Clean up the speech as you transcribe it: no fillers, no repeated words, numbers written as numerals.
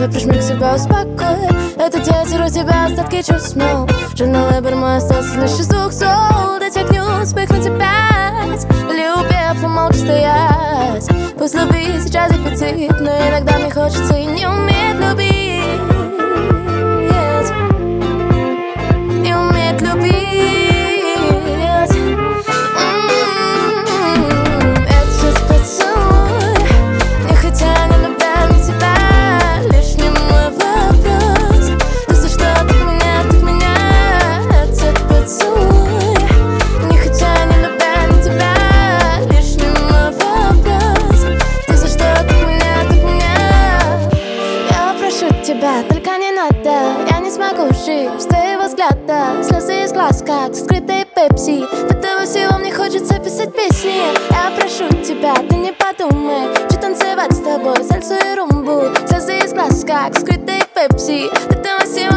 Давай прижми к себе, успокой. Это я терю тебя, остатки чувств, но жена выбор мой остался, значит звук сол. Дотягню, вспыхнуть опять, или у пепла молча стоять. Пусть любви сейчас дефицит, но иногда мне хочется и не уметь любить. Не уметь любить. Это сейчас поцелуй, не хотя не любя на тебя. Лишний мой вопрос, ты за что так меня. Это поцелуй, не хотя не любя на тебя. Лишний мой вопрос, ты за что так меня. Я прошу тебя, только не надо. Я не смогу жить без твоего взгляда. Слезы из глаз, как скрытые пепси. До того всего мне хочется писать песни. Я прошу тебя, ты не подумай, что танцевать с тобой сальсу и румбу. Слезы из глаз, как скрытые пепси. До того всего